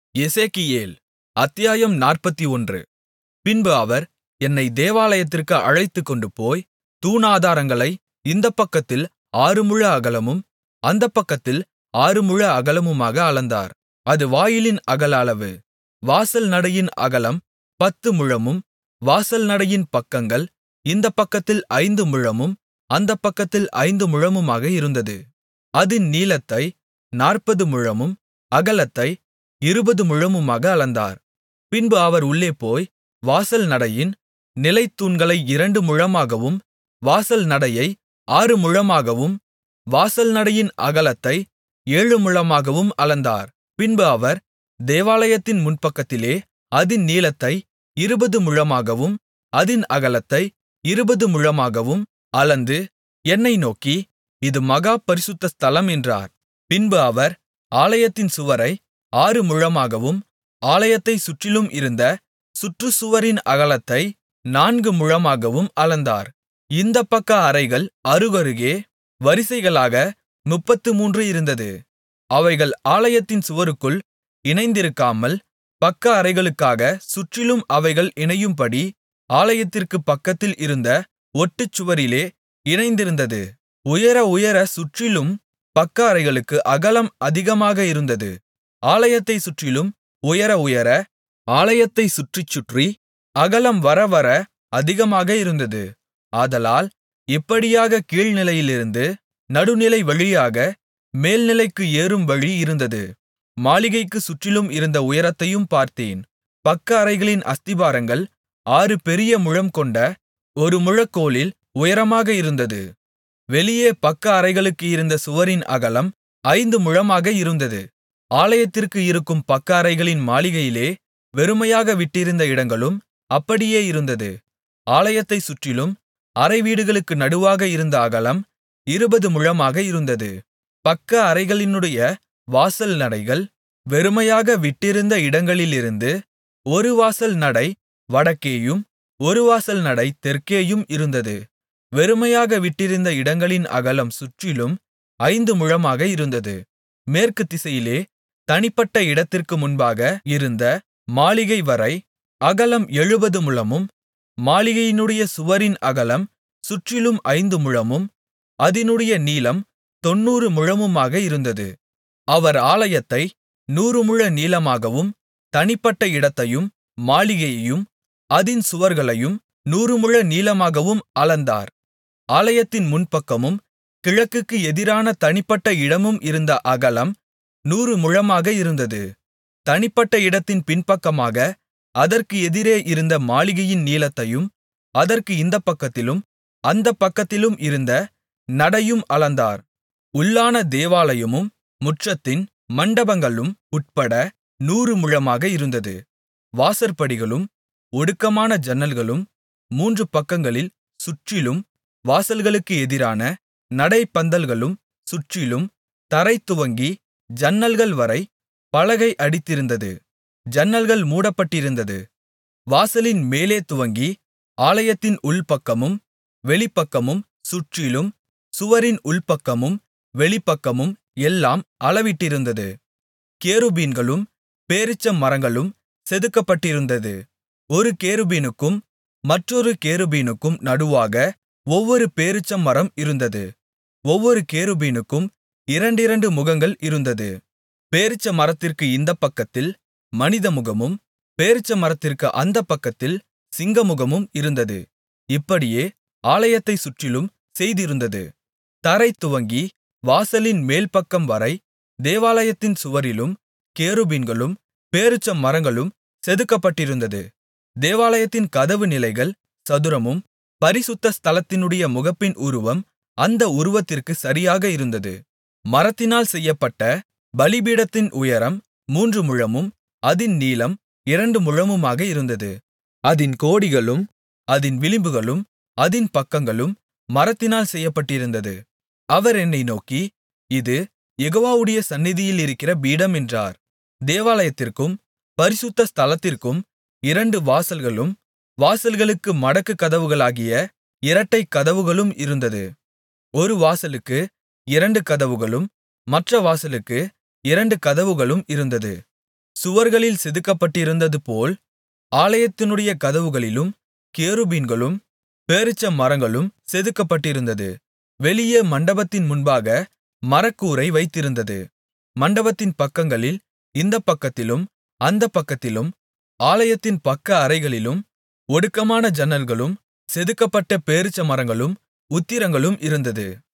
எசேக்கியேல் அத்தியாயம் 41. பின்பு அவர் என்னை தேவாலயத்திற்கு அழைத்துக்கொண்டுபோய் தூணாதாரங்களை இந்தப் பக்கத்தில் 6 முழ அகலமும் அந்தப் பக்கத்தில் 6 முழ அகலமுமாக அளந்தார். அது வாயிலின் அகல அளவு. வாசல் நடையின் அகலம் 10 முழமும் வாசல் நடையின் பக்கங்கள் இந்தப் பக்கத்தில் 5 முழமும் அந்தப் பக்கத்தில் 5 முழமுமாக இருந்தது. அதின் நீளத்தை 40 முழமும் அகலத்தை 20 முழமுமாக அளந்தார். பின்பு அவர் உள்ளே போய் வாசல் நடையின் நிலைத்தூண்களை 2 முழமாகவும் வாசல் நடையை 6 முழமாகவும் வாசல் நடையின் அகலத்தை 7 முழமாகவும் அளந்தார். பின்பு அவர் தேவாலயத்தின் முன்பக்கத்திலே அதின் நீளத்தை 20 முழமாகவும் அதின் அகலத்தை 20 முழமாகவும் அளந்து என்னை நோக்கி, இது மகா பரிசுத்த ஸ்தலம் என்றார். பின்பு அவர் ஆலயத்தின் சுவரை 6 முழமாகவும் ஆலயத்தைச் சுற்றிலும் இருந்த சுற்றுச்சுவரின் அகலத்தை 4 முழமாகவும் அளந்தார். இந்தப் பக்க அறைகள் அருகருகே வரிசைகளாக 33 இருந்தது. அவைகள் ஆலயத்தின் சுவருக்குள் இணைந்திருக்காமல் பக்க அறைகளுக்காகச் சுற்றிலும் அவைகள் இணையும்படி ஆலயத்திற்குப் பக்கத்தில் இருந்த ஒட்டுச்சுவரிலே இணைந்திருந்தது. உயர உயர சுற்றிலும் பக்க அறைகளுக்கு அகலம் அதிகமாக இருந்தது. ஆலயத்தைச் சுற்றிலும் உயர உயர ஆலயத்தைச் சுற்றிச்சுற்றி அகலம் வரவர அதிகமாக இருந்தது. ஆதலால் இப்படியாக கீழ்நிலையிலிருந்து நடுநிலை வழியாக மேல்நிலைக்கு ஏறும் வழி இருந்தது. மாளிகைக்குச் சுற்றிலும் இருந்த உயரத்தையும் பார்த்தேன். பக்க அறைகளின் அஸ்திபாரங்கள் 6 பெரிய முழம் கொண்ட ஒரு முழக்கோலில் உயரமாக இருந்தது. வெளியே பக்க அறைகளுக்கு இருந்த சுவரின் அகலம் 5 முழமாக இருந்தது. ஆலயத்திற்கு இருக்கும் பக்க அறைகளின் மாளிகையிலே வெறுமையாக விட்டிருந்த இடங்களும் அப்படியே இருந்தது. ஆலயத்தைச் சுற்றிலும் அறைவீடுகளுக்கு நடுவாக இருந்த அகலம் 20 முழமாக இருந்தது. பக்க அறைகளினுடைய வாசல் நடைகள் வெறுமையாக விட்டிருந்த இடங்களிலிருந்து ஒரு வாசல் நடை வடக்கேயும் ஒரு வாசல் நடை தெற்கேயும் இருந்தது. வெறுமையாக விட்டிருந்த இடங்களின் அகலம் சுற்றிலும் 5 முழமாக இருந்தது. மேற்கு திசையிலே தனிப்பட்ட இடத்திற்கு முன்பாக இருந்த மாளிகை வரை அகலம் 70 முழமும் மாளிகையினுடைய சுவரின் அகலம் சுற்றிலும் 5 முழமும் அதினுடைய நீளம் 90 முழமுமாக இருந்தது. அவர் ஆலயத்தை 100 முழ நீளமாகவும் தனிப்பட்ட இடத்தையும் மாளிகையையும் அதின் சுவர்களையும் 100 முழ நீளமாகவும் அளந்தார். ஆலயத்தின் முன்பக்கமும் கிழக்குக்கு எதிரான தனிப்பட்ட இடமும் இருந்த அகலம் 100 முழமாக இருந்தது. தனிப்பட்ட இடத்தின் பின்பக்கமாக அதற்கு எதிரே இருந்த மாளிகையின் நீளத்தையும் அதற்கு இந்தப் பக்கத்திலும் அந்தப் பக்கத்திலும் இருந்த நடையும் அளந்தார். உள்ளான தேவாலயமும் முற்றத்தின் மண்டபங்களும் உட்பட 100 முழமாக இருந்தது. வாசற்படிகளும் ஒடுக்கமான ஜன்னல்களும் 3 பக்கங்களில் சுற்றிலும் வாசல்களுக்கு எதிரான நடைப்பந்தல்களும் சுற்றிலும் தரை துவங்கி ஜன்னல்கள் வரை பலகை அடித்திருந்தது. ஜன்னல்கள் மூடப்பட்டிருந்தது. வாசலின் மேலே துவங்கி ஆலயத்தின் உள்பக்கமும் வெளிப்பக்கமும் சுற்றிலும் சுவரின் உள்பக்கமும் வெளிப்பக்கமும் எல்லாம் அளவிட்டிருந்தது. கேருபீன்களும் பேரீச்ச மரங்களும் செதுக்கப்பட்டிருந்தது. ஒரு கேருபீனுக்கும் மற்றொரு கேருபீனுக்கும் நடுவாக ஒவ்வொரு பேரீச்ச மரம் இருந்தது. ஒவ்வொரு கேருபீனுக்கும் 2 முகங்கள் இருந்தது. பேரீச்ச மரத்திற்கு இந்தப் பக்கத்தில் மனித முகமும் பேரீச்ச மரத்திற்கு அந்தப் பக்கத்தில் சிங்கமுகமும் இருந்தது. இப்படியே ஆலயத்தைச் சுற்றிலும் செய்திருந்தது. தரை துவங்கி வாசலின் மேல்பக்கம் வரை தேவாலயத்தின் சுவரிலும் கேருபீன்களும் பேரீச்ச மரங்களும் செதுக்கப்பட்டிருந்தது. தேவாலயத்தின் கதவு நிலைகள் சதுரமும் பரிசுத்த ஸ்தலத்தினுடைய முகப்பின் உருவம் அந்த உருவத்திற்கு சரியாக இருந்தது. மரத்தினால் செய்யப்பட்ட பலிபீடத்தின் உயரம் 3 முழமும் அதின் நீளம் 2 முழமுமாக இருந்தது. அதின் கோடிகளும் அதின் விளிம்புகளும் அதின் பக்கங்களும் மரத்தினால் செய்யப்பட்டிருந்தது. அவர் என்னை நோக்கி, இது யெகோவாவுடைய சந்நிதியில் இருக்கிற பீடம் என்றார். தேவாலயத்திற்கும் பரிசுத்த ஸ்தலத்திற்கும் 2 வாசல்களும் வாசல்களுக்கு மடக்கு கதவுகளாகிய இரட்டைக் கதவுகளும் இருந்தது. ஒரு வாசலுக்கு 2 கதவுகளும் மற்ற வாசலுக்கு 2 கதவுகளும் இருந்தது. சுவர்களில் செதுக்கப்பட்டிருந்ததுபோல் ஆலயத்தினுடைய கதவுகளிலும் கேருபீன்களும் பேரீச்சமரங்களும் செதுக்கப்பட்டிருந்தது. வெளியே மண்டபத்தின் முன்பாக மரக்கூரை வைத்திருந்தது. மண்டபத்தின் பக்கங்களில் இந்தப் பக்கத்திலும் அந்தப் பக்கத்திலும் ஆலயத்தின் பக்க அறைகளிலும் ஒடுக்கமான ஜன்னல்களும் செதுக்கப்பட்ட பேரீச்சமரங்களும் உத்திரங்களும் இருந்தது.